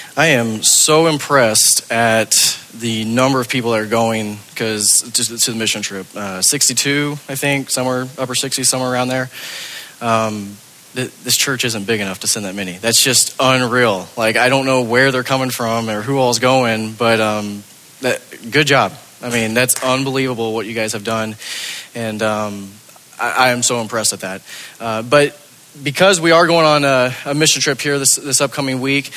I am so impressed at the number of people that are going to the mission trip. 62, I think, somewhere upper 60s, somewhere around there. This church isn't big enough to send that many. That's just unreal. Like, I don't know where they're coming from or who all's going, but good job. I mean, that's unbelievable what you guys have done, and I am so impressed at that. But because we are going on a mission trip here this upcoming week,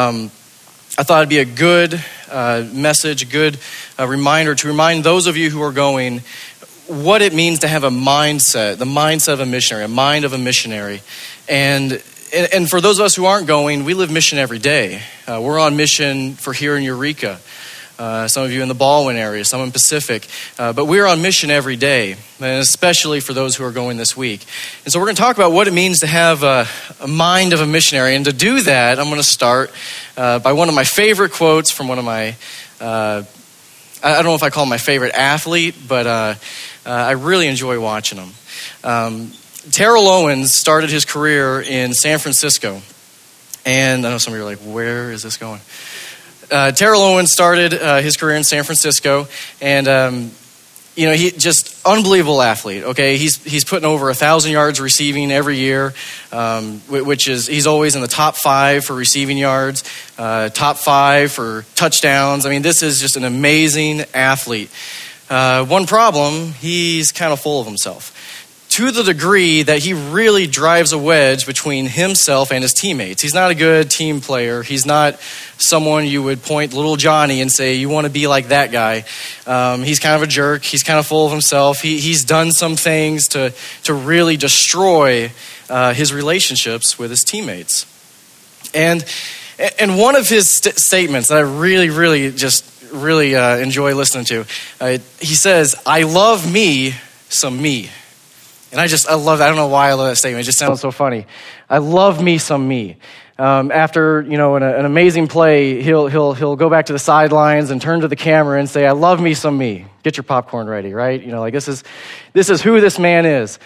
I thought it'd be a good message, a good reminder to remind those of you who are going what it means to have a mindset, the mindset of a missionary, a mind of a missionary. And for those of us who aren't going, we live mission every day. We're on mission for here in Eureka. Some of you in the Baldwin area, some in Pacific. But we're on mission every day, and especially for those who are going this week. And so we're going to talk about what it means to have a mind of a missionary. And to do that, I'm going to start by one of my favorite quotes from one of my, I don't know if I call him my favorite athlete, but I really enjoy watching him. Terrell Owens started his career in San Francisco. And I know some of you are like, where is this going? Terrell Owens started his career in San Francisco, and he just unbelievable athlete. Okay, he's putting over 1,000 yards receiving every year, which is he's always in the top 5 for receiving yards, top 5 for touchdowns. I mean, this is just an amazing athlete. One problem: he's kind of full of himself, to the degree that he really drives a wedge between himself and his teammates. He's not a good team player. He's not someone you would point little Johnny and say, you want to be like that guy. He's kind of a jerk. He's kind of full of himself. He's done some things to really destroy his relationships with his teammates. And one of his statements that I really enjoy listening to, he says, "I love me some me." And I love that. I don't know why I love that statement. It just sounds so funny. I love me some me. After an amazing play, he'll go back to the sidelines and turn to the camera and say, "I love me some me." Get your popcorn ready, right? This is who this man is.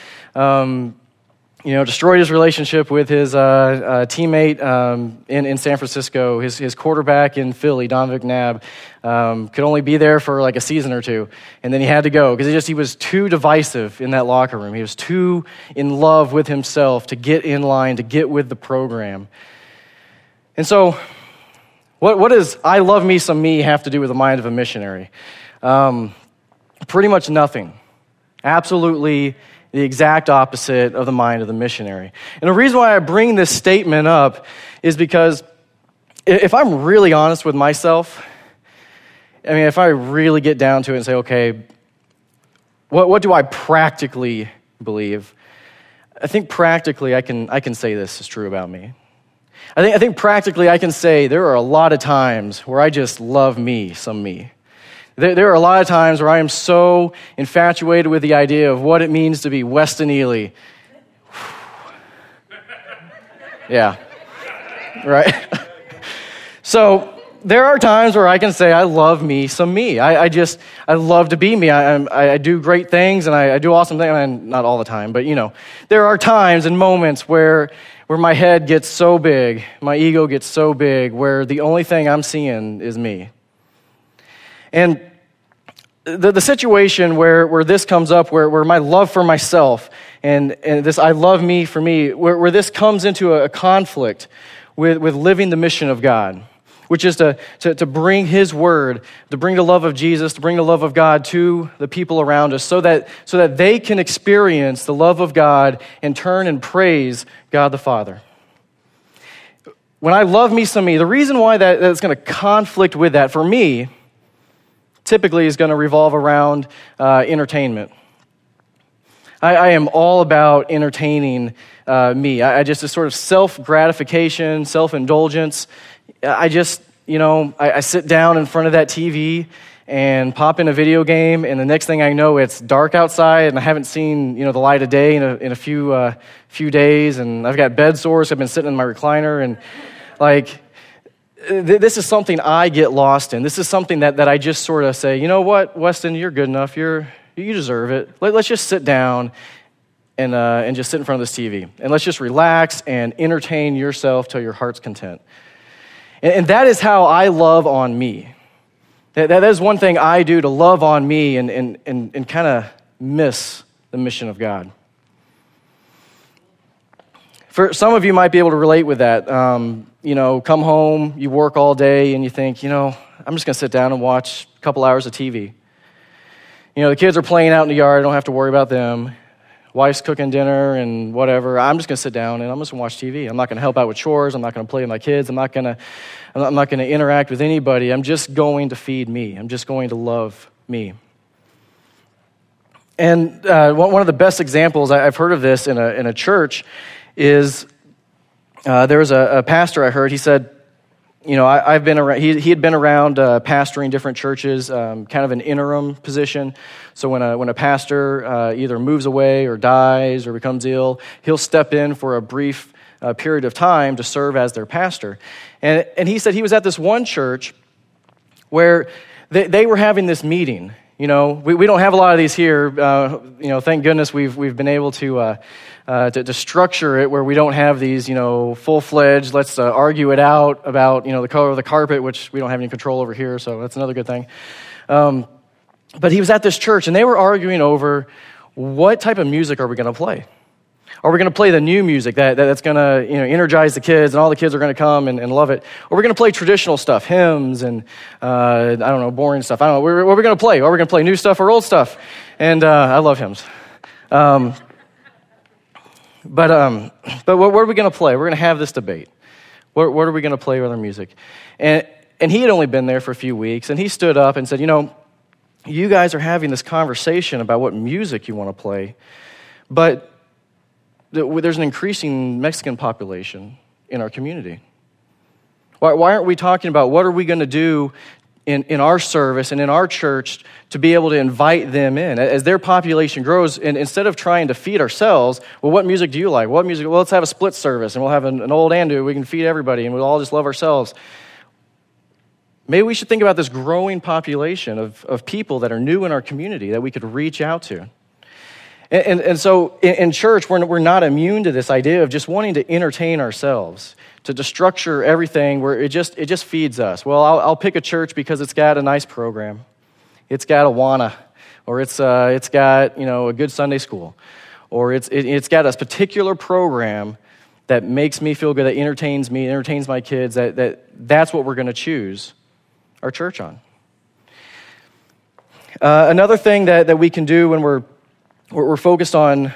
Destroyed his relationship with his teammate in San Francisco. His quarterback in Philly, Don McNabb, could only be there for like a season or two, and then he had to go because he was too divisive in that locker room. He was too in love with himself to get in line, to get with the program. And so, what does "I love me some me" have to do with the mind of a missionary? Pretty much nothing. Absolutely the exact opposite of the mind of the missionary. And the reason why I bring this statement up is because if I'm really honest with myself, I mean, if I really get down to it and say, okay, what do I practically believe? I think practically I can say this is true about me. I think practically I can say there are a lot of times where I just love me some me. There are a lot of times where I am so infatuated with the idea of what it means to be Weston Ely. Yeah, right? So there are times where I can say I love me some me. I love to be me. I do great things and I do awesome things. And not all the time, but there are times and moments where my head gets so big, my ego gets so big, where the only thing I'm seeing is me. And the situation where this comes up, where my love for myself and this I love me for me, where this comes into a conflict with living the mission of God, which is to bring His word, to bring the love of Jesus, to bring the love of God to the people around us so that they can experience the love of God and turn and praise God the Father. When I love me some me, the reason why that's going to conflict with that for me typically is going to revolve around entertainment. I am all about entertaining me. I just, a sort of self-gratification, self-indulgence. I sit down in front of that TV and pop in a video game, and the next thing I know, it's dark outside, and I haven't seen the light of day in a few days, and I've got bed sores. I've been sitting in my recliner, and this is something I get lost in. This is something that I just sort of say, you know what, Weston, you're good enough. You deserve it. Let's just sit down and just sit in front of this TV, and let's just relax and entertain yourself till your heart's content. And that is how I love on me. That is one thing I do to love on me and kind of miss the mission of God. For some of you might be able to relate with that. Come home, you work all day, and you think, I'm just going to sit down and watch a couple hours of TV. The kids are playing out in the yard. I don't have to worry about them. Wife's cooking dinner and whatever. I'm just going to sit down and I'm just going to watch TV. I'm not going to help out with chores. I'm not going to play with my kids. I'm not going to interact with anybody. I'm just going to feed me. I'm just going to love me. And one of the best examples I've heard of this in a church is there was a pastor I heard. He said, I've been around. He had been around pastoring different churches, kind of an interim position. So when a pastor either moves away or dies or becomes ill, he'll step in for a brief period of time to serve as their pastor. And he said he was at this one church where they were having this meeting. We don't have a lot of these here. Thank goodness we've been able to structure it where we don't have these, full-fledged, let's argue it out about, the color of the carpet, which we don't have any control over here, so that's another good thing. But he was at this church, and they were arguing over what type of music are we going to play? Are we going to play the new music that's going to energize the kids, and all the kids are going to come and love it? Or are we going to play traditional stuff, hymns and, boring stuff? I don't know. What are we going to play? Are we going to play new stuff or old stuff? And I love hymns. But what are we going to play? We're going to have this debate. What are we going to play with our music? And he had only been there for a few weeks, and he stood up and said, you guys are having this conversation about what music you want to play, but there's an increasing Mexican population in our community. Why aren't we talking about what are we going to do in our service and in our church to be able to invite them in? As their population grows, and instead of trying to feed ourselves, well, what music do you like? What music? Well, let's have a split service, and we'll have an old Andu. We can feed everybody, and we'll all just love ourselves. Maybe we should think about this growing population of people that are new in our community that we could reach out to. And so in church, we're not immune to this idea of just wanting to entertain ourselves, to structure everything where it just feeds us. Well, I'll pick a church because it's got a nice program. It's got Awana, or it's got a good Sunday school, or it's got a particular program that makes me feel good, that entertains me, entertains my kids. That's what we're going to choose our church on. Another thing that we can do when we're focused on,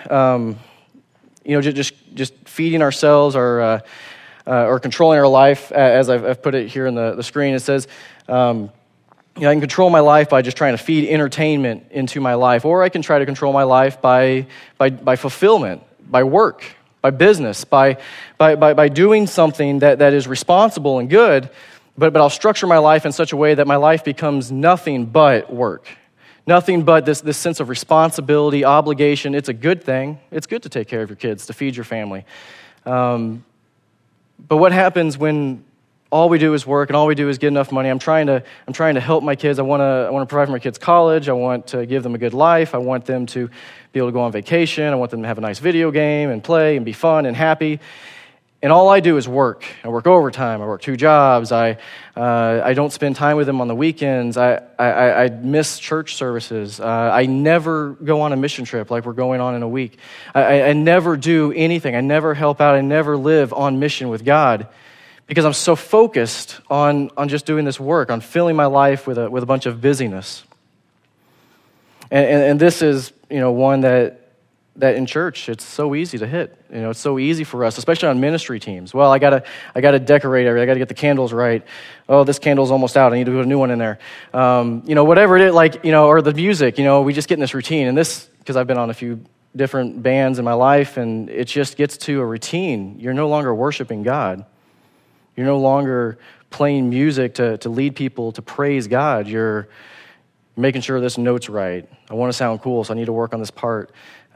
just feeding ourselves or controlling our life, as I've put it here in the screen. It says, I can control my life by just trying to feed entertainment into my life, or I can try to control my life by fulfillment, by work, by business, by doing something that is responsible and good. But I'll structure my life in such a way that my life becomes nothing but work. Nothing but this sense of responsibility, obligation. It's a good thing. It's good to take care of your kids, to feed your family. But what happens when all we do is work and all we do is get enough money? I'm trying to help my kids. I want to provide for my kids' college. I want to give them a good life. I want them to be able to go on vacation. I want them to have a nice video game and play and be fun and happy. And all I do is work. I work overtime. I work 2 jobs. I don't spend time with them on the weekends. I miss church services. I never go on a mission trip like we're going on in a week. I never do anything. I never help out. I never live on mission with God because I'm so focused on just doing this work, on filling my life with a bunch of busyness. And this is one that in church, it's so easy to hit. It's so easy for us, especially on ministry teams. Well, I gotta decorate everything. I gotta get the candles right. Oh, this candle's almost out. I need to put a new one in there. Whatever it is, or the music. We just get in this routine. And this, because I've been on a few different bands in my life, and it just gets to a routine. You're no longer worshiping God. You're no longer playing music to lead people to praise God. You're making sure this note's right. I want to sound cool, so I need to work on this part.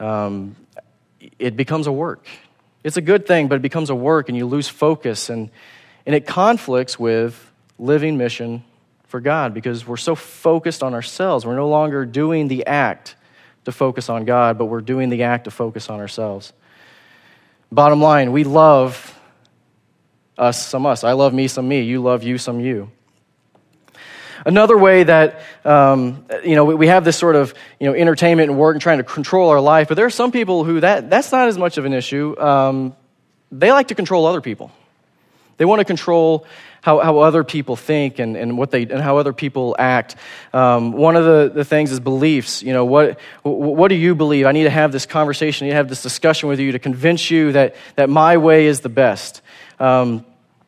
It becomes a work. It's a good thing, but it becomes a work, and you lose focus, and it conflicts with living mission for God because we're so focused on ourselves. We're no longer doing the act to focus on God, but we're doing the act to focus on ourselves. Bottom line, we love us, some us. I love me, some me. You love you, some you. Another way that, we have this sort of, entertainment and work and trying to control our life, but there are some people who that's not as much of an issue. They like to control other people. They want to control how other people think and how other people act. One of the things is beliefs. What do you believe? I need to have this conversation. I need to have this discussion with you to convince you that my way is the best. Party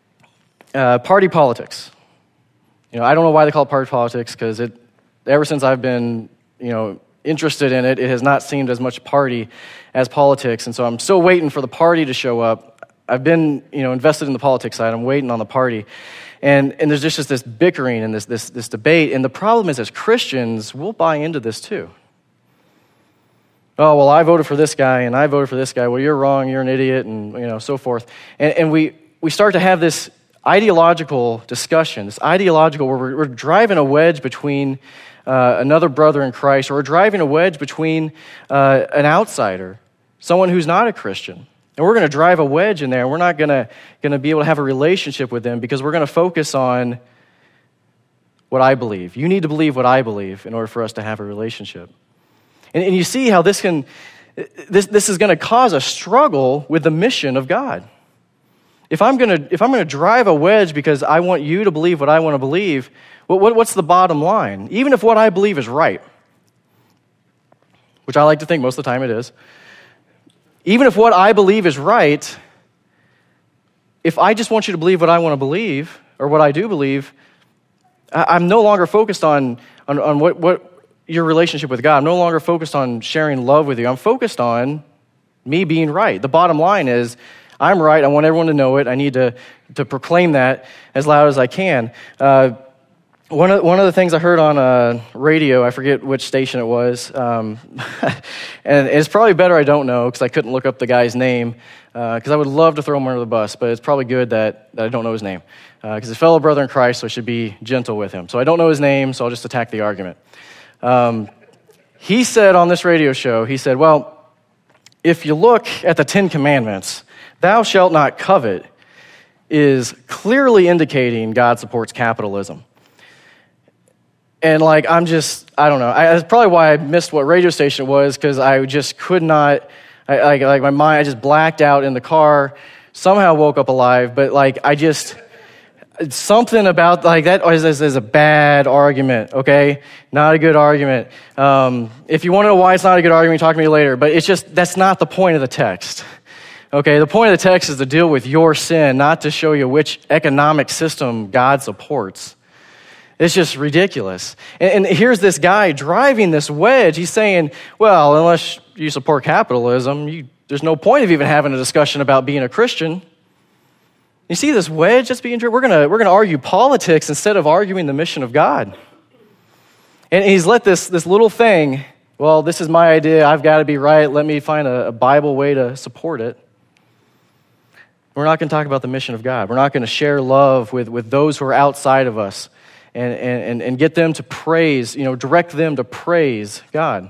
politics. I don't know why they call it party politics, because ever since I've been, interested in it, it has not seemed as much party as politics. And so I'm still waiting for the party to show up. I've been, invested in the politics side. I'm waiting on the party. And there's just this bickering and this debate. And the problem is, as Christians, we'll buy into this too. Oh, well, I voted for this guy, and I voted for this guy. Well, you're wrong, you're an idiot, and, so forth. And we start to have this ideological discussion, where we're driving a wedge between another brother in Christ, or we're driving a wedge between an outsider, someone who's not a Christian. And we're going to drive a wedge in there, and we're not going to be able to have a relationship with them, because we're going to focus on what I believe. You need to believe what I believe in order for us to have a relationship. And you see how this is going to cause a struggle with the mission of God. If I'm going to drive a wedge because I want you to believe what I want to believe, what's the bottom line? Even if what I believe is right, which I like to think most of the time it is, even if what I believe is right, if I just want you to believe what I want to believe, or what I do believe, I'm no longer focused on what your relationship with God. I'm no longer focused on sharing love with you. I'm focused on me being right. The bottom line is, I'm right. I want everyone to know it. I need to proclaim that as loud as I can. One of the things I heard on radio, I forget which station it was, and it's probably better I don't know, because I couldn't look up the guy's name, because I would love to throw him under the bus, but it's probably good that I don't know his name, because he's a fellow brother in Christ, so I should be gentle with him. So I don't know his name, so I'll just attack the argument. He said on this radio show, he said, well, if you look at the 10 Commandments, thou shalt not covet is clearly indicating God supports capitalism. And I don't know. That's probably why I missed what radio station it was, because I just could not, my mind, I just blacked out in the car, somehow woke up alive, but something about that is a bad argument, okay? Not a good argument. If you want to know why it's not a good argument, talk to me later, but that's not the point of the text. Okay, the point of the text is to deal with your sin, not to show you which economic system God supports. It's just ridiculous. And here's this guy driving this wedge. He's saying, well, unless you support capitalism, there's no point of even having a discussion about being a Christian. You see this wedge that's being driven? We're gonna argue politics instead of arguing the mission of God. And he's let this little thing, well, this is my idea, I've got to be right, let me find a Bible way to support it. We're not going to talk about the mission of God. We're not going to share love with those who are outside of us and get them to praise, direct them to praise God.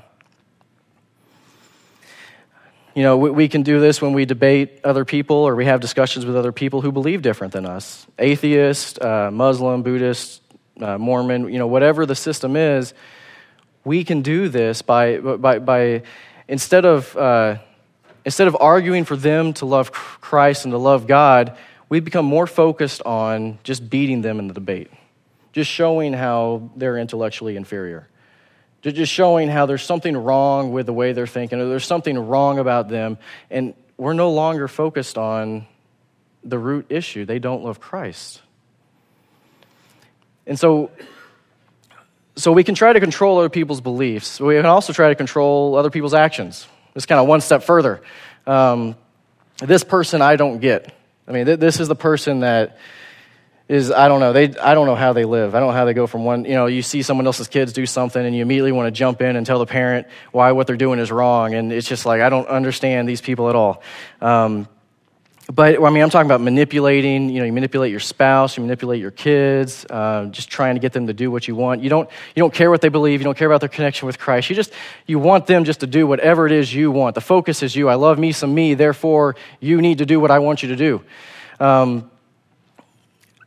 We can do this when we debate other people, or we have discussions with other people who believe different than us. Atheist, Muslim, Buddhist, Mormon, whatever the system is, we can do this by instead of arguing for them to love Christ and to love God, we become more focused on just beating them in the debate, just showing how they're intellectually inferior, just showing how there's something wrong with the way they're thinking, or there's something wrong about them, and we're no longer focused on the root issue. They don't love Christ. And so we can try to control other people's beliefs. We can also try to control other people's actions. It's kind of one step further. This person I don't get. I mean, this is the person that is, I don't know how they live. I don't know how they go from one, you see someone else's kids do something and you immediately want to jump in and tell the parent why what they're doing is wrong. And it's just I don't understand these people at all. But I'm talking about manipulating. You manipulate your spouse, you manipulate your kids, just trying to get them to do what you want. You don't care what they believe. You don't care about their connection with Christ. You want them just to do whatever it is you want. The focus is you. I love me some me. Therefore, you need to do what I want you to do.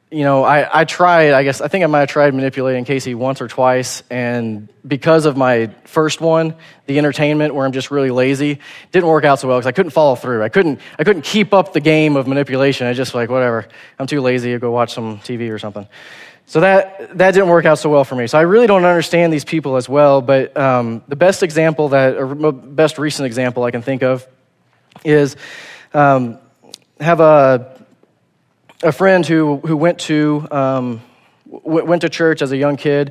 I tried, I think I might have tried manipulating Casey once or twice, and because of my first one, the entertainment where I'm just really lazy, didn't work out so well because I couldn't follow through. I couldn't keep up the game of manipulation. I just like, whatever, I'm too lazy to go watch some TV or something. So that didn't work out so well for me. So I really don't understand these people as well, but the best recent example I can think of is have a friend who went to church as a young kid.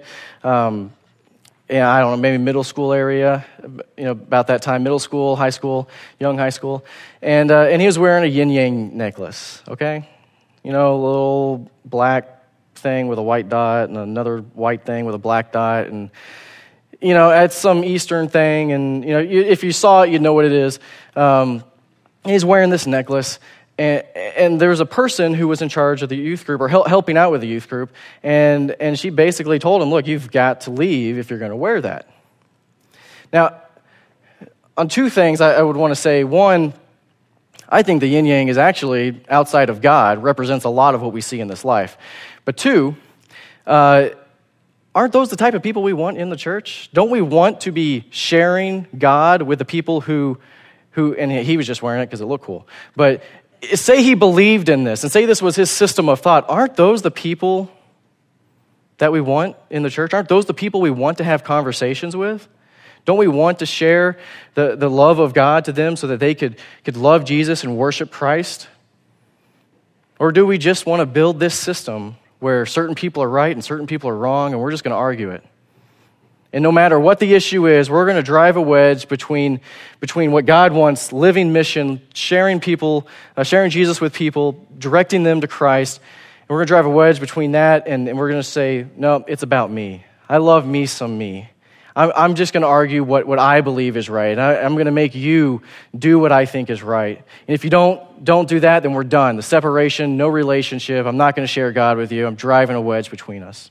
I don't know, maybe middle school area. About that time, middle school, high school, young high school, and he was wearing a yin yang necklace. Okay, a little black thing with a white dot and another white thing with a black dot, and it's some Eastern thing, and if you saw it, you'd know what it is. He's wearing this necklace. And there was a person who was in charge of the youth group or helping out with the youth group, and she basically told him, look, you've got to leave if you're going to wear that. Now, on two things I would want to say. One, I think the yin-yang is actually, outside of God, represents a lot of what we see in this life. But two, aren't those the type of people we want in the church? Don't we want to be sharing God with the people who and he was just wearing it because it looked cool, but say he believed in this and say this was his system of thought. Aren't those the people that we want in the church? Aren't those the people we want to have conversations with? Don't we want to share the love of God to them so that they could love Jesus and worship Christ? Or do we just want to build this system where certain people are right and certain people are wrong and we're just going to argue it? And no matter what the issue is, we're going to drive a wedge between what God wants, living mission, sharing Jesus with people, directing them to Christ. And we're going to drive a wedge between that, and we're going to say, no, it's about me. I love me some me. I'm just going to argue what I believe is right. I'm going to make you do what I think is right. And if you don't do that, then we're done. The separation, no relationship. I'm not going to share God with you. I'm driving a wedge between us.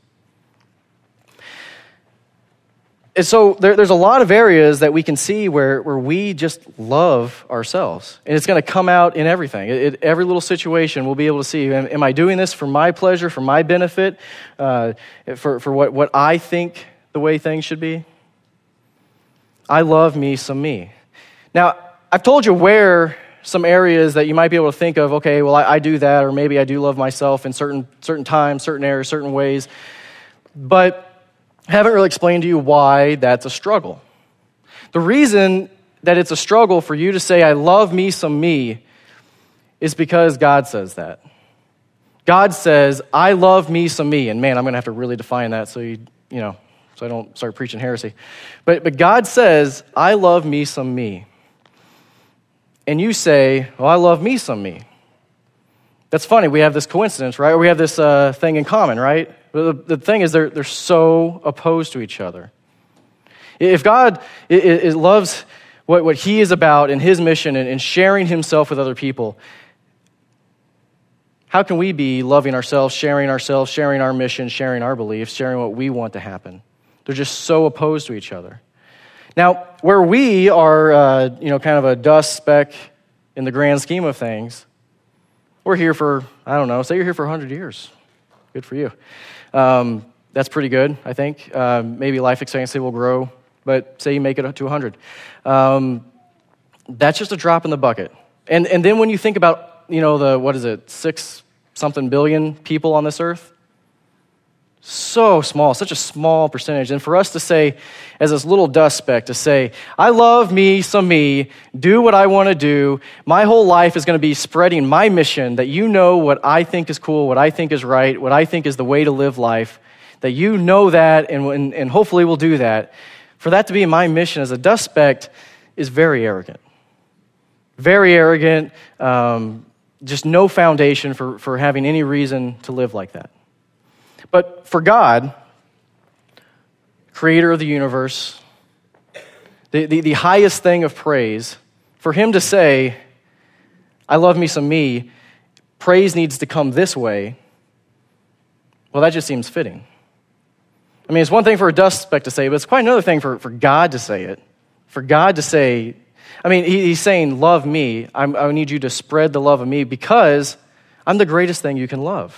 And so there's a lot of areas that we can see where we just love ourselves. And it's going to come out in everything. Every little situation we'll be able to see, am I doing this for my pleasure, for my benefit, for what I think the way things should be? I love me some me. Now, I've told you where some areas that you might be able to think of, okay, well, I do that, or maybe I do love myself in certain times, certain areas, certain ways. But I haven't really explained to you why that's a struggle. The reason that it's a struggle for you to say, I love me some me, is because God says that. God says, I love me some me. And man, I'm going to have to really define that so I don't start preaching heresy. But God says, I love me some me. And you say, well, I love me some me. That's funny. We have this coincidence, right? Or we have this thing in common, right? The thing is, they're so opposed to each other. If God loves what he is about in his mission and sharing himself with other people, how can we be loving ourselves, sharing our mission, sharing our beliefs, sharing what we want to happen? They're just so opposed to each other. Now, where we are, kind of a dust speck in the grand scheme of things, we're here for, I don't know, say you're here for 100 years. Good for you. That's pretty good, I think. Maybe life expectancy will grow, but say you make it to 100. That's just a drop in the bucket. And then when you think about, 6-something billion people on this earth, so small, such a small percentage. And for us to say, as this little dust speck, to say, I love me some me, do what I want to do, my whole life is going to be spreading my mission, that you know what I think is cool, what I think is right, what I think is the way to live life, that you know that and hopefully will do that. For that to be my mission as a dust speck is very arrogant. Very arrogant, just no foundation for having any reason to live like that. But for God, creator of the universe, the highest thing of praise, for him to say, I love me some me, praise needs to come this way, well, that just seems fitting. I mean, it's one thing for a dust speck to say, but it's quite another thing for God to say it. For God to say, he's saying, love me. I need you to spread the love of me because I'm the greatest thing you can love.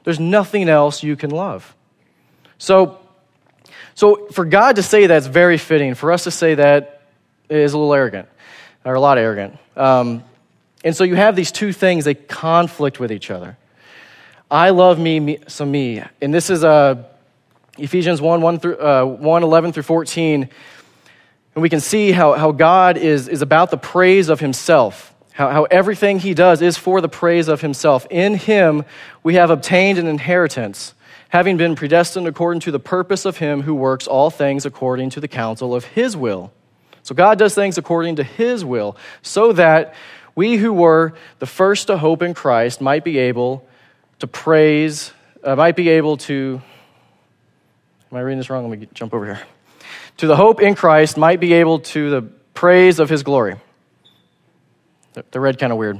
There's nothing else you can love. So for God to say that's very fitting. For us to say that is a little arrogant, or a lot arrogant. And so you have these two things, they conflict with each other. I love me, some me. And this is Ephesians 1:11 through 14. And we can see how God is about the praise of himself. How everything he does is for the praise of himself. In him we have obtained an inheritance, having been predestined according to the purpose of him who works all things according to the counsel of his will. So God does things according to his will, so that we who were the first to hope in Christ might be able to praise, am I reading this wrong? Let me jump over here. To the hope in Christ might be able to the praise of his glory. The read kind of weird.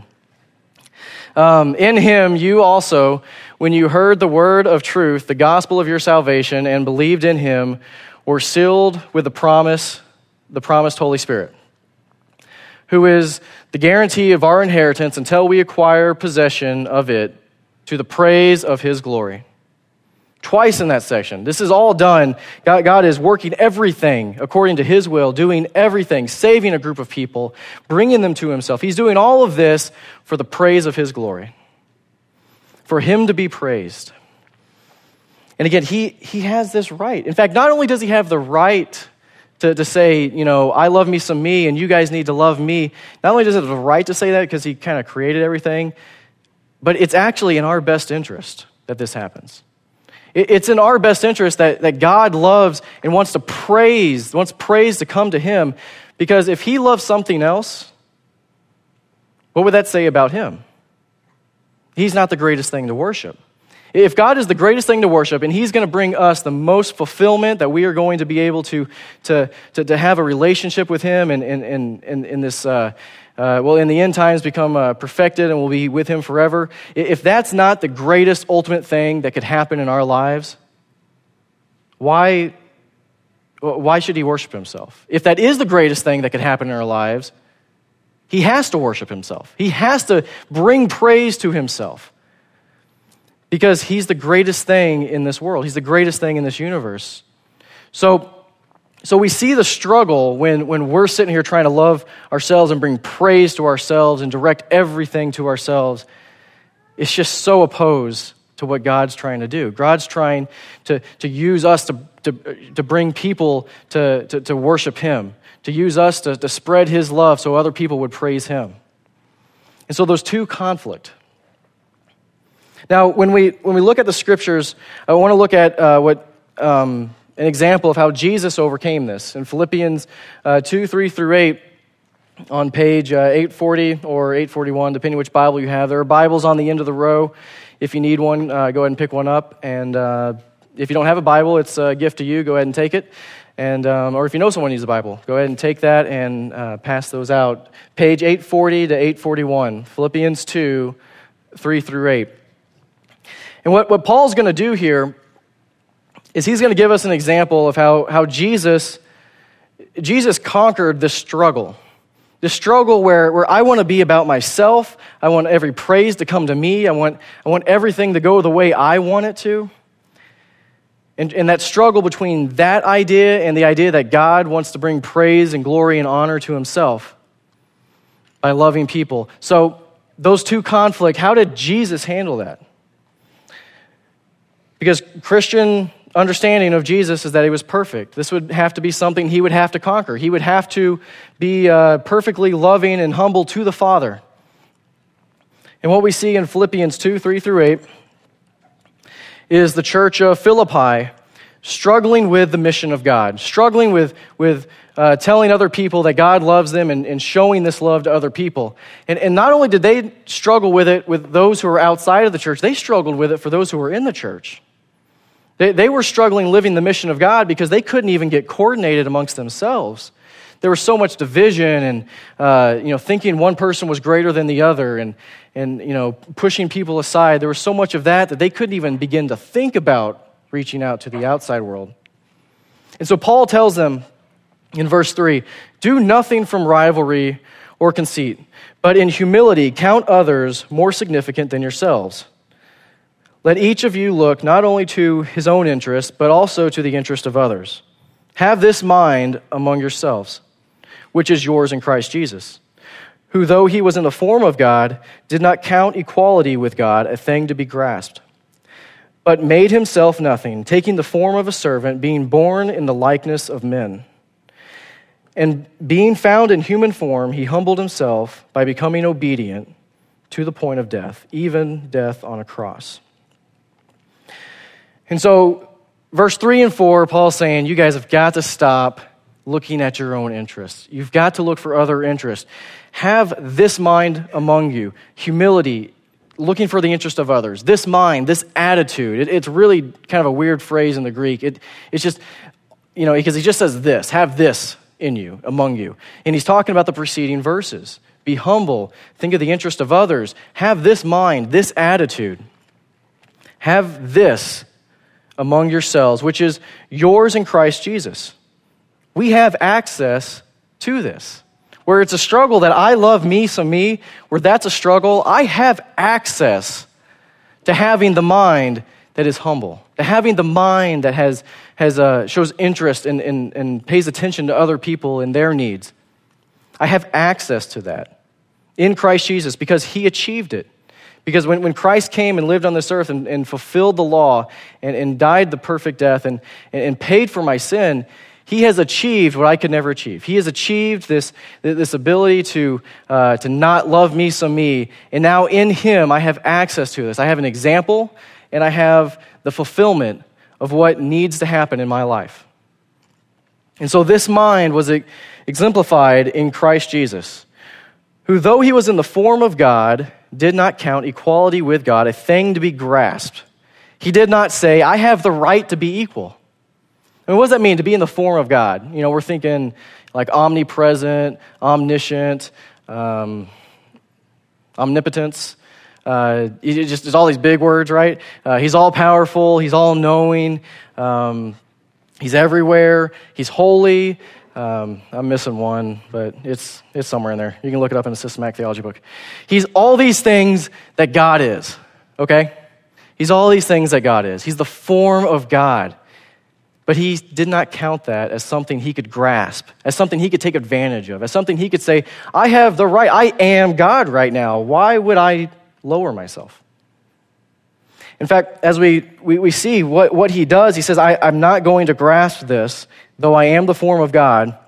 In him you also, when you heard the word of truth, the gospel of your salvation, and believed in him, were sealed with the promised Holy Spirit, who is the guarantee of our inheritance until we acquire possession of it, to the praise of his glory. Twice in that section. This is all done. God is working everything according to his will, doing everything, saving a group of people, bringing them to himself. He's doing all of this for the praise of his glory, for him to be praised. And again, he has this right. In fact, not only does he have the right to say, I love me some me, and you guys need to love me. Not only does he have the right to say that because he kind of created everything, but it's actually in our best interest that this happens. It's in our best interest that God loves and wants praise to come to him, because if he loves something else, what would that say about him? He's not the greatest thing to worship. If God is the greatest thing to worship, and he's going to bring us the most fulfillment, that we are going to be able to have a relationship with him, and in this in the end times become perfected, and we'll be with him forever. If that's not the greatest ultimate thing that could happen in our lives, why should he worship himself? If that is the greatest thing that could happen in our lives, he has to worship himself. He has to bring praise to himself, because he's the greatest thing in this world. He's the greatest thing in this universe. So we see the struggle when we're sitting here trying to love ourselves and bring praise to ourselves and direct everything to ourselves. It's just so opposed to what God's trying to do. God's trying to use us to bring people to worship him, to use us to spread his love so other people would praise him. And so those two conflict. Now, when we look at the scriptures, I want to look at an example of how Jesus overcame this. In Philippians 2:3-8, on page 840 or 841, depending which Bible you have, there are Bibles on the end of the row. If you need one, go ahead and pick one up. And if you don't have a Bible, it's a gift to you. Go ahead and take it. And or if you know someone needs a Bible, go ahead and take that and pass those out. Page 840 to 841, Philippians 2:3-8. And what Paul's going to do here is he's going to give us an example of how Jesus conquered this struggle. This struggle where I want to be about myself. I want every praise to come to me. I want everything to go the way I want it to. And that struggle between that idea and the idea that God wants to bring praise and glory and honor to himself by loving people. So those two conflict, how did Jesus handle that? Because Christian understanding of Jesus is that he was perfect. This would have to be something he would have to conquer. He would have to be perfectly loving and humble to the Father. And what we see in Philippians 2:3-8 is the church of Philippi struggling with the mission of God, struggling with telling other people that God loves them and showing this love to other people. And not only did they struggle with it with those who were outside of the church, they struggled with it for those who were in the church. They were struggling living the mission of God because they couldn't even get coordinated amongst themselves. There was so much division and thinking one person was greater than the other and pushing people aside. There was so much of that they couldn't even begin to think about reaching out to the outside world. And so Paul tells them in verse 3, "Do nothing from rivalry or conceit, but in humility count others more significant than yourselves. Let each of you look not only to his own interest, but also to the interest of others. Have this mind among yourselves, which is yours in Christ Jesus, who, though he was in the form of God, did not count equality with God a thing to be grasped, but made himself nothing, taking the form of a servant, being born in the likeness of men. And being found in human form, he humbled himself by becoming obedient to the point of death, even death on a cross. And so, verse 3 and 4, Paul's saying, you guys have got to stop looking at your own interests. You've got to look for other interests. Have this mind among you, humility, looking for the interest of others. This mind, this attitude, it's really kind of a weird phrase in the Greek. It's just, because he just says this, have this in you, among you. And he's talking about the preceding verses. Be humble, think of the interest of others. Have this mind, this attitude. Have this among yourselves, which is yours in Christ Jesus. We have access to this. Where it's a struggle that I love me, so me, where that's a struggle, I have access to having the mind that is humble, to having the mind that shows interest and pays attention to other people and their needs. I have access to that in Christ Jesus because he achieved it. Because when Christ came and lived on this earth and fulfilled the law and died the perfect death and paid for my sin, he has achieved what I could never achieve. He has achieved this ability to not love me, so me. And now in him, I have access to this. I have an example, and I have the fulfillment of what needs to happen in my life. And so this mind was exemplified in Christ Jesus, who, though he was in the form of God, did not count equality with God a thing to be grasped. He did not say, I have the right to be equal. I mean, what does that mean, to be in the form of God? We're thinking like omnipresent, omniscient, omnipotence. There's all these big words, right? He's all powerful. He's all knowing. He's everywhere. He's holy. I'm missing one, but it's somewhere in there. You can look it up in a systematic theology book. He's all these things that God is, okay? He's all these things that God is. He's the form of God. But he did not count that as something he could grasp, as something he could take advantage of, as something he could say, I have the right, I am God right now. Why would I lower myself? In fact, as we see what he does, he says, I'm not going to grasp this, though I am the form of God.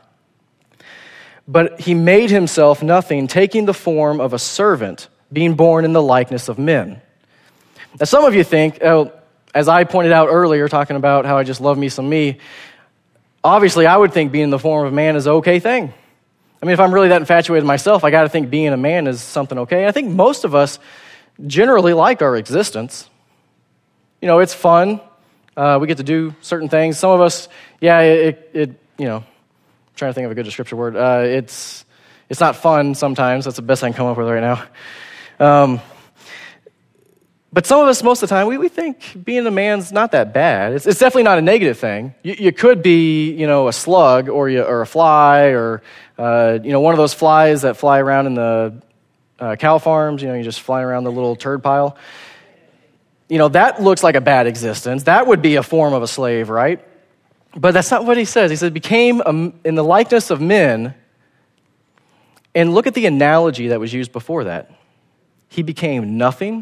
But he made himself nothing, taking the form of a servant, being born in the likeness of men. Now, some of you think, as I pointed out earlier, talking about how I just love me some me, obviously I would think being in the form of a man is an okay thing. I mean, if I'm really that infatuated with myself, I got to think being a man is something okay. And I think most of us generally like our existence. It's fun. We get to do certain things. Some of us, I'm trying to think of a good descriptive word. It's not fun sometimes. That's the best I can come up with right now. But some of us, most of the time, we think being a man's not that bad. It's definitely not a negative thing. You could be, a slug or a fly or, one of those flies that fly around in the cow farms. You're just flying around the little turd pile. That looks like a bad existence. That would be a form of a slave, right? But that's not what he says. He said, became in the likeness of men. And look at the analogy that was used before that. He became nothing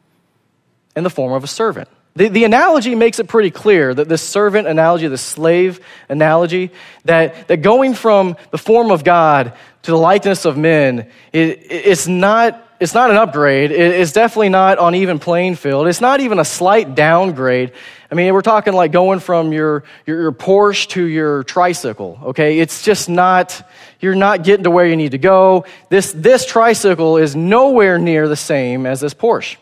in the form of a servant. The analogy makes it pretty clear that this servant analogy, the slave analogy, that going from the form of God to the likeness of men, it's not an upgrade. It's definitely not on even playing field. It's not even a slight downgrade. I mean, we're talking like going from your Porsche to your tricycle, okay? It's just not, you're not getting to where you need to go. This tricycle is nowhere near the same as this Porsche.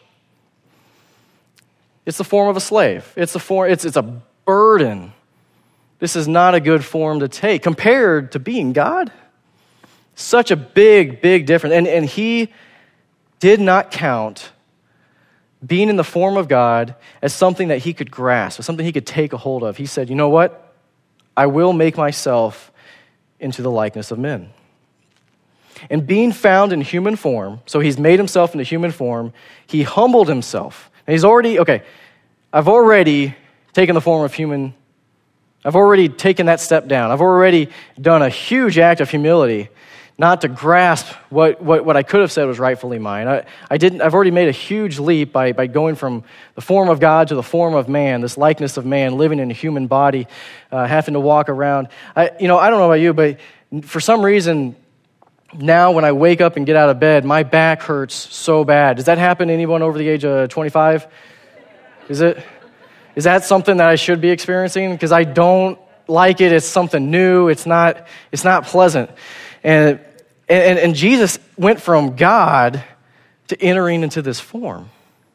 It's the form of a slave. It's a burden. This is not a good form to take compared to being God. Such a big, big difference. And he did not count being in the form of God as something that he could grasp, as something he could take a hold of. He said, you know what? I will make myself into the likeness of men. And being found in human form, so he's made himself into human form, he humbled himself. And he's already, okay, I've already taken the form of human. I've already taken that step down. I've already done a huge act of humility, not to grasp what I could have said was rightfully mine. I've already made a huge leap by going from the form of God to the form of man, this likeness of man, living in a human body, having to walk around. I don't know about you, but for some reason, now when I wake up and get out of bed, my back hurts so bad. Does that happen to anyone over the age of 25? Is that something that I should be experiencing? Because I don't like it. It's something new. It's not pleasant. And Jesus went from God to entering into this form.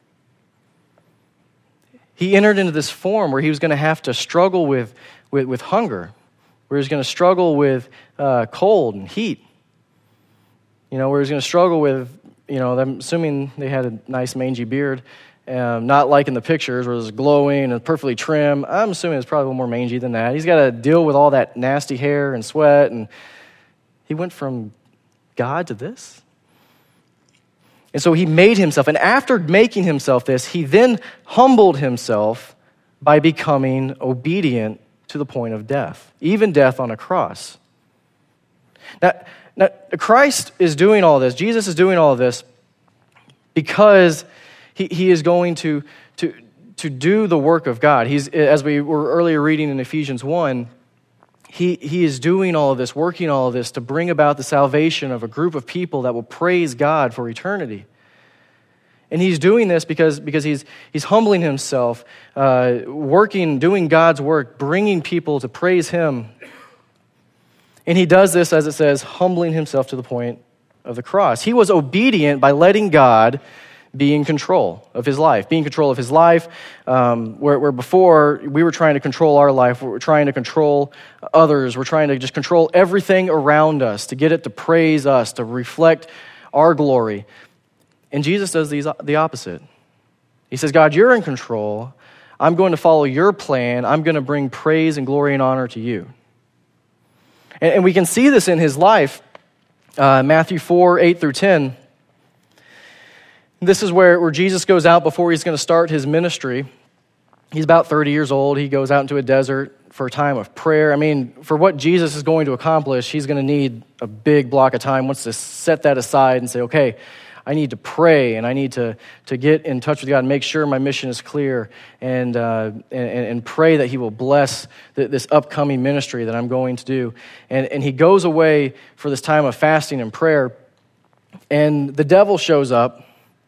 He entered into this form where he was going to have to struggle with hunger, where he was going to struggle with cold and heat. Where he was going to struggle with, I'm assuming they had a nice mangy beard, not like in the pictures where it was glowing and perfectly trim. I'm assuming it's probably a little more mangy than that. He's got to deal with all that nasty hair and sweat, and he went from God to this. And so he made himself, and after making himself this, he then humbled himself by becoming obedient to the point of death, even death on a cross. Now, Christ is doing all this, Jesus is doing all of this because he is going to do the work of God. He's, as we were earlier reading in Ephesians 1, He is doing all of this, working all of this to bring about the salvation of a group of people that will praise God for eternity. And he's doing this because he's humbling himself, doing God's work, bringing people to praise him. And he does this, as it says, humbling himself to the point of the cross. He was obedient by letting God be in control of his life, where before we were trying to control our life, we're trying to control others, we're trying to just control everything around us to get it to praise us, to reflect our glory. And Jesus does the opposite. He says, God, you're in control. I'm going to follow your plan. I'm going to bring praise and glory and honor to you. And we can see this in his life, Matthew 4, 8 through 10. This is where Jesus goes out before he's going to start his ministry. He's about 30 years old. He goes out into a desert for a time of prayer. I mean, for what Jesus is going to accomplish, he's going to need a big block of time. He wants to set that aside and say, okay, I need to pray and I need to get in touch with God and make sure my mission is clear and pray that he will bless this upcoming ministry that I'm going to do. And he goes away for this time of fasting and prayer, and the devil shows up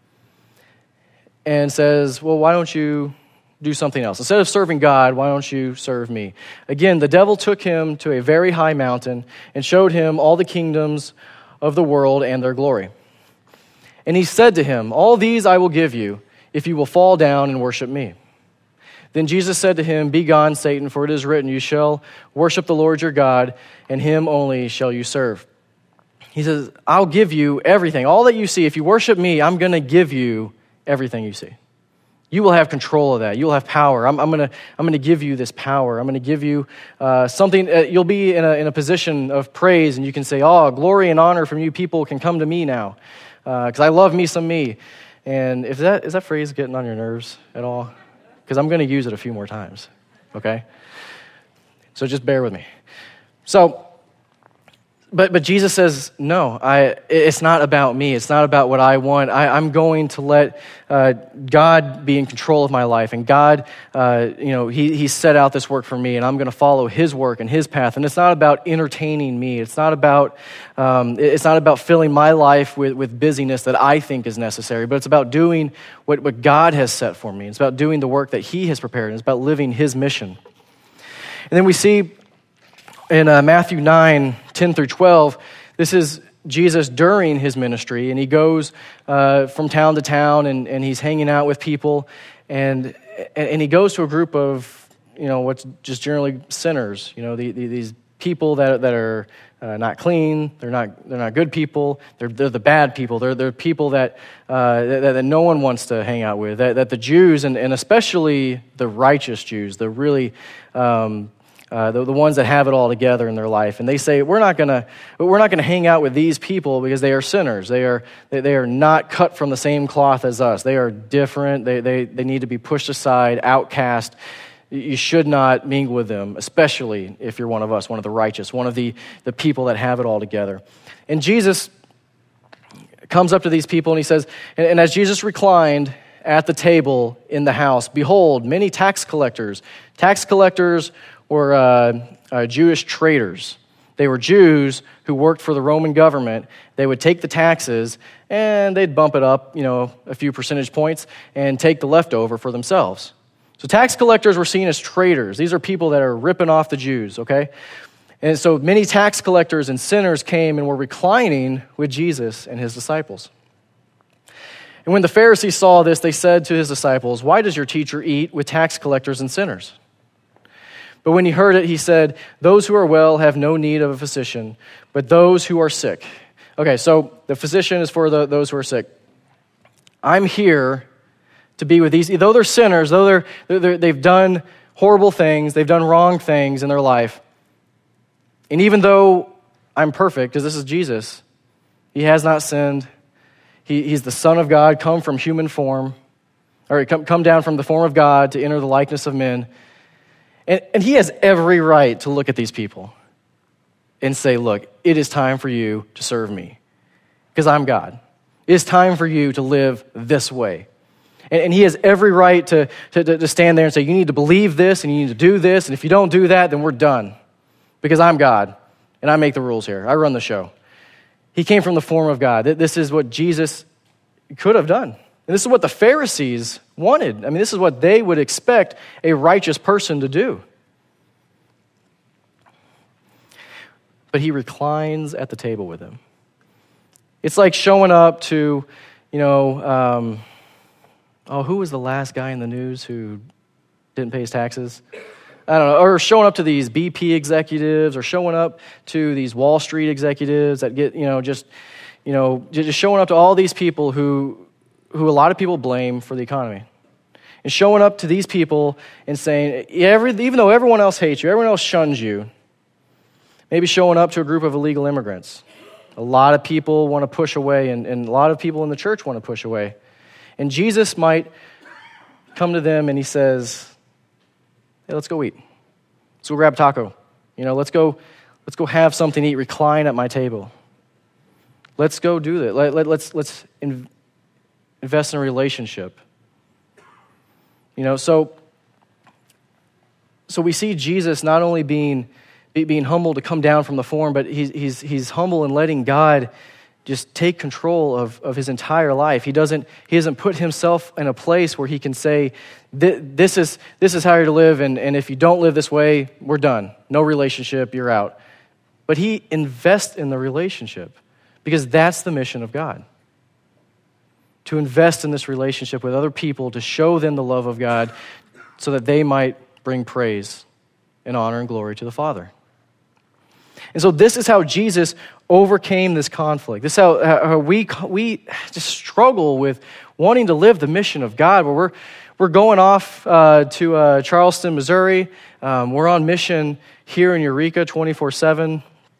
and says, well, why don't you do something else? Instead of serving God, why don't you serve me? Again, the devil took him to a very high mountain and showed him all the kingdoms of the world and their glory. And he said to him, all these I will give you if you will fall down and worship me. Then Jesus said to him, be gone, Satan, for it is written, you shall worship the Lord your God, and him only shall you serve. He says, I'll give you everything. All that you see, if you worship me, I'm going to give you everything you see. You will have control of that. You will have power. I'm going to give you this power. I'm going to give you something. You'll be in a position of praise, and you can say, oh, glory and honor from you people can come to me now, because I love me some me. And if is that phrase getting on your nerves at all? Because I'm going to use it a few more times, okay? So just bear with me. So, but Jesus says, no, it's not about me. It's not about what I want. I'm going to let God be in control of my life. And God, he set out this work for me, and I'm going to follow his work and his path. And it's not about entertaining me. It's not about filling my life with busyness that I think is necessary, but it's about doing what God has set for me. It's about doing the work that he has prepared. It's about living his mission. And then we see in Matthew 9, 10 through 12, this is Jesus during his ministry, and he goes from town to town, and he's hanging out with people, and he goes to a group of, what's just generally sinners, these people that are not clean, they're not good people, they're the bad people, they're people that no one wants to hang out with, that the Jews, and especially the righteous Jews, the really the ones that have it all together in their life. And they say, we're not going to hang out with these people because they are sinners. They are not cut from the same cloth as us. They are different. They need to be pushed aside, outcast. You should not mingle with them, especially if you're one of us, one of the righteous, one of the people that have it all together. And Jesus comes up to these people and he says, and as Jesus reclined at the table in the house, behold, many tax collectors. Tax collectors were Jewish traders. They were Jews who worked for the Roman government. They would take the taxes and they'd bump it up, a few percentage points and take the leftover for themselves. So tax collectors were seen as traitors. These are people that are ripping off the Jews, okay? And so many tax collectors and sinners came and were reclining with Jesus and his disciples. And when the Pharisees saw this, they said to his disciples, "Why does your teacher eat with tax collectors and sinners?" But when he heard it, he said, "Those who are well have no need of a physician, but those who are sick." Okay, so the physician is for those who are sick. I'm here to be with these, though they're sinners, though they've done horrible things, they've done wrong things in their life. And even though I'm perfect, because this is Jesus, he has not sinned. He's the Son of God, come from human form, or come down from the form of God to enter the likeness of men. And he has every right to look at these people and say, look, it is time for you to serve me because I'm God. It is time for you to live this way. And he has every right to stand there and say, you need to believe this and you need to do this. And if you don't do that, then we're done because I'm God and I make the rules here. I run the show. He came from the form of God. This is what Jesus could have done. And this is what the Pharisees wanted. I mean, this is what they would expect a righteous person to do. But he reclines at the table with them. It's like showing up to, who was the last guy in the news who didn't pay his taxes? I don't know. Or showing up to these BP executives or showing up to these Wall Street executives that get, just showing up to all these people who a lot of people blame for the economy. And showing up to these people and saying, even though everyone else hates you, everyone else shuns you, maybe showing up to a group of illegal immigrants. A lot of people want to push away, and a lot of people in the church want to push away. And Jesus might come to them and he says, hey, let's go eat. Let's go grab a taco. Let's go have something to eat, recline at my table. Let's go do that. Let's invest in a relationship. So we see Jesus not only being humble to come down from the form, but he's humble in letting God just take control of his entire life. He doesn't put himself in a place where he can say, this is how you're to live, and if you don't live this way, we're done. No relationship, you're out. But he invests in the relationship because that's the mission of God. To invest in this relationship with other people, to show them the love of God so that they might bring praise and honor and glory to the Father. And so this is how Jesus overcame this conflict. This is how we just struggle with wanting to live the mission of God, where we're going off to Charleston, Missouri. We're on mission here in Eureka 24/7.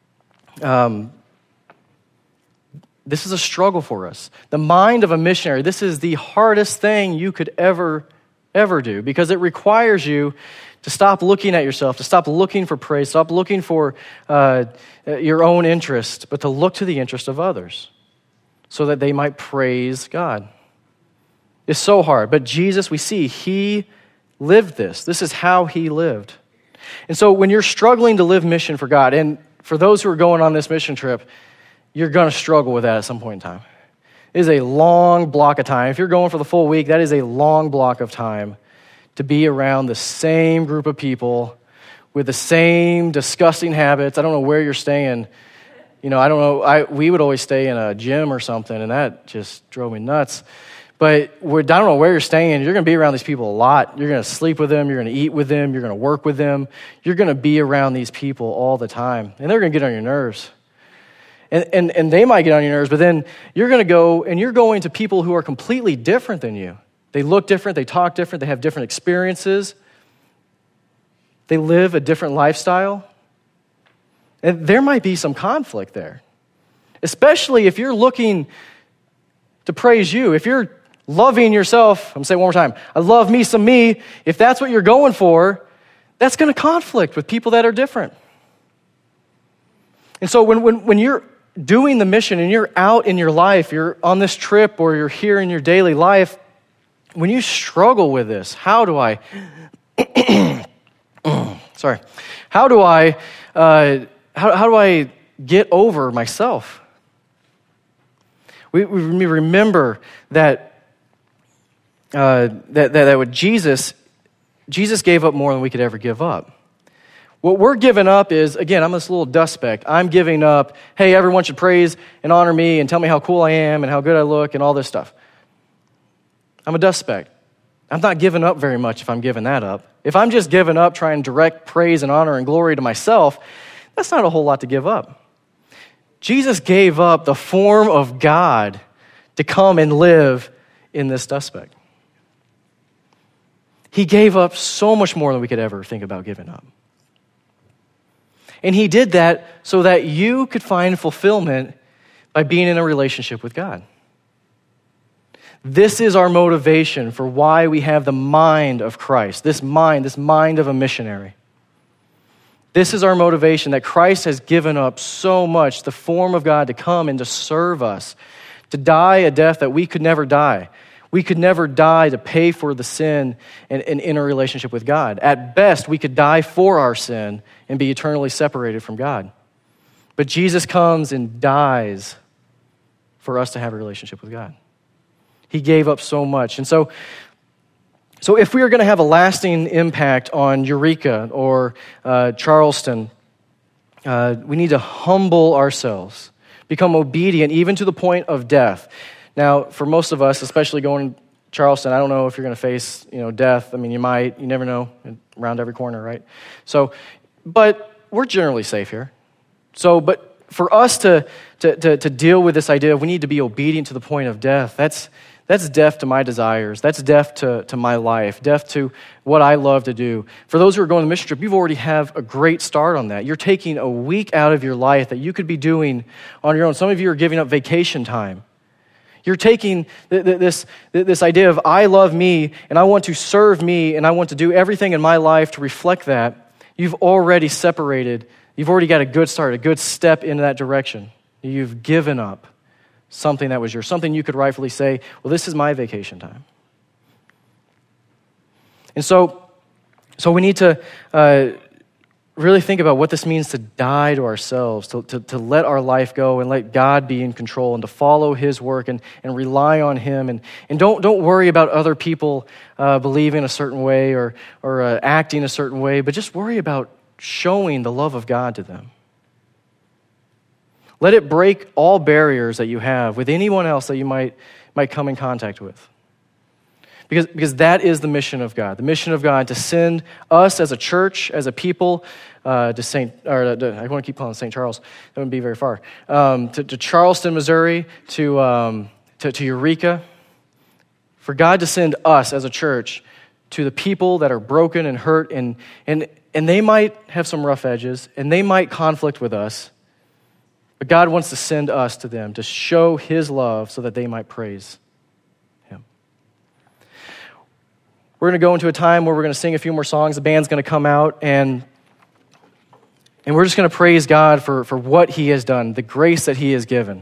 This is a struggle for us. The mind of a missionary, this is the hardest thing you could ever do because it requires you to stop looking at yourself, to stop looking for praise, stop looking for your own interest, but to look to the interest of others so that they might praise God. It's so hard. But Jesus, we see, he lived this. This is how he lived. And so when you're struggling to live mission for God, and for those who are going on this mission trip, you're going to struggle with that at some point in time. It is a long block of time. If you're going for the full week, that is a long block of time to be around the same group of people with the same disgusting habits. I don't know where you're staying. I don't know. We would always stay in a gym or something, and that just drove me nuts. But I don't know where you're staying. You're going to be around these people a lot. You're going to sleep with them. You're going to eat with them. You're going to work with them. You're going to be around these people all the time, and they're going to get on your nerves. And they might get on your nerves, but then you're going to go, and you're going to people who are completely different than you. They look different, they talk different, they have different experiences. they live a different lifestyle, and there might be some conflict there. Especially if you're looking to praise you, if you're loving yourself, I'm going to say it one more time, I love me some me, if that's what you're going for, that's going to conflict with people that are different. And so when you're doing the mission and you're out in your life, you're on this trip or you're here in your daily life, when you struggle with this, how do I get over myself? We remember that with Jesus gave up more than we could ever give up. What we're giving up is, again, I'm this little dust speck. I'm giving up, hey, everyone should praise and honor me and tell me how cool I am and how good I look and all this stuff. I'm a dust speck. I'm not giving up very much if I'm giving that up. If I'm just giving up trying to direct praise and honor and glory to myself, that's not a whole lot to give up. Jesus gave up the form of God to come and live in this dust speck. He gave up so much more than we could ever think about giving up. And he did that so that you could find fulfillment by being in a relationship with God. This is our motivation for why we have the mind of Christ, this mind of a missionary. This is our motivation, that Christ has given up so much, the form of God, to come and to serve us, to die a death that we could never die. We could never die to pay for the sin and in a relationship with God. At best, we could die for our sin and be eternally separated from God. But Jesus comes and dies for us to have a relationship with God. He gave up so much. And so if we are going to have a lasting impact on Eureka or Charleston, we need to humble ourselves, become obedient even to the point of death. Now, for most of us, especially going to Charleston, I don't know if you're going to face, death. I mean, you might. You never know. Around every corner, right? So, but we're generally safe here. So, but for us to deal with this idea of we need to be obedient to the point of death, that's death to my desires. That's death to my life, death to what I love to do. For those who are going on the mission trip, you've already have a great start on that. You're taking a week out of your life that you could be doing on your own. Some of you are giving up vacation time. You're taking this idea of I love me and I want to serve me and I want to do everything in my life to reflect that. You've already separated. You've already got a good start, a good step in that direction. You've given up something that was yours, something you could rightfully say, well, this is my vacation time. And so we need to really think about what this means to die to ourselves, to let our life go and let God be in control and to follow his work and rely on him. And don't worry about other people believing a certain way or acting a certain way, but just worry about showing the love of God to them. Let it break all barriers that you have with anyone else that you might come in contact with. Because that is the mission of God. The mission of God to send us as a church, as a people, I want to keep calling it St. Charles. That wouldn't be very far. To Charleston, Missouri, to Eureka. For God to send us as a church to the people that are broken and hurt, and they might have some rough edges, and they might conflict with us. But God wants to send us to them to show his love so that they might praise him. We're going to go into a time where we're going to sing a few more songs. The band's going to come out, and we're just going to praise God for what he has done, the grace that he has given.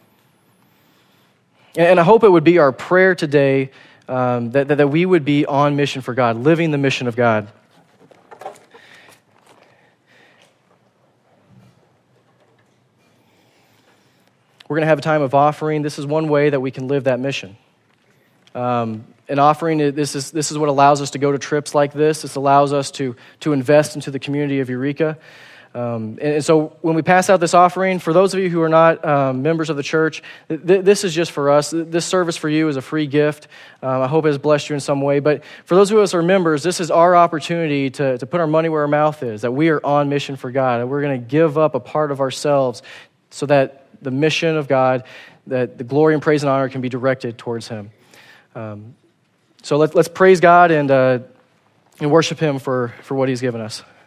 And I hope it would be our prayer today that we would be on mission for God, living the mission of God. We're going to have a time of offering. This is one way that we can live that mission. An offering, this is what allows us to go to trips like this. This allows us to invest into the community of Eureka. And so when we pass out this offering, for those of you who are not members of the church, this is just for us. This service for you is a free gift. I hope it has blessed you in some way. But for those of us who are members, this is our opportunity to put our money where our mouth is, that we are on mission for God, and we're going to give up a part of ourselves so that the mission of God, that the glory and praise and honor can be directed towards him. So let's praise God, and and worship him for what he's given us.